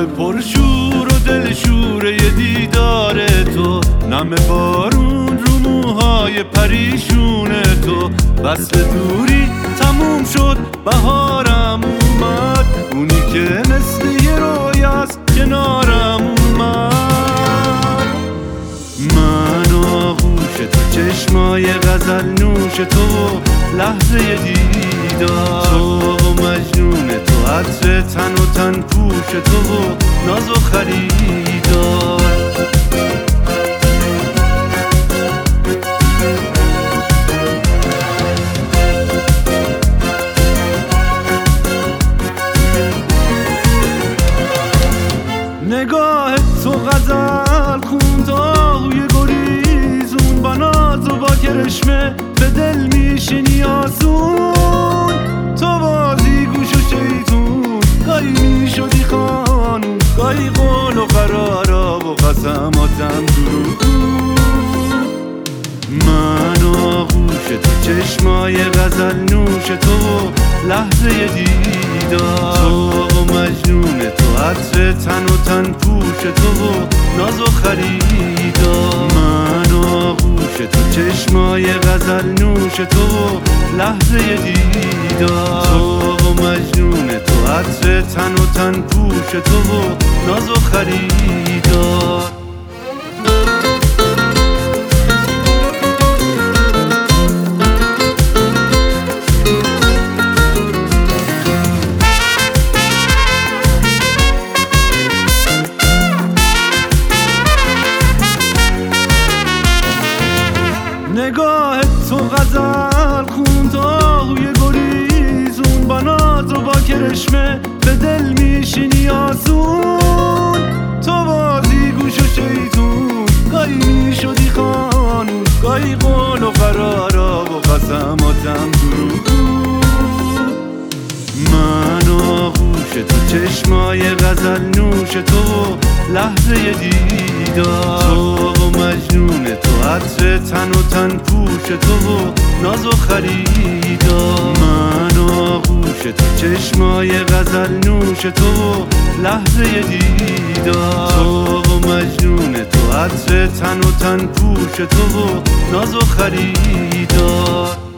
لب پرشور و دلشوره دیدار تو، نم بارون رو موهای پریشون تو. وصل دوری تموم شد بهارم اومد، اونی که مثل یه رویاست کنارم اومد. من آغوش تو، چشمای غزل نوش تو، لحظه دیدار تو مجنون تو، عطر تن و تن پوش تو، ناز و خریدار. نگاه تو غزل خون داغوی گریزون، با ناز و با کرشمه به دل میشینی آسون. تو بازی گوش و شیطون، گاهی میشدی خانون، گاهی قول و قرارا و قسماتم دروغون. من آغوش تو، چشمای غزل نوش تو، لحظه دیدار تو مجنون تو، عطر تن و تن پوش تو، ناز و خریدار. من آغوش تو، چشمای غزل نوش تو، لحظه دیدار تو مجنون تو، عطر تن و تن پوش تو، ناز و خریدار. نگاه تو غزل خون داغوی گریزون، با ناز و با کرشمه به دل میشینی آسون. تو بازی گوش و شیطون، گاهی میشدی خانون، گاهی قول و قرارا و قسماتم دروغون. من آغوش تو، چشمای غزل نوش تو، لحظه دیدار تو مجنون تو، عطر تن و تن پوش تو، ناز و خریدار. من آغوش تو، چشمای غزل نوش تو، لحظه دیدار تو مجنون تو، عطر تن و تن پوش تو، ناز و خریدار.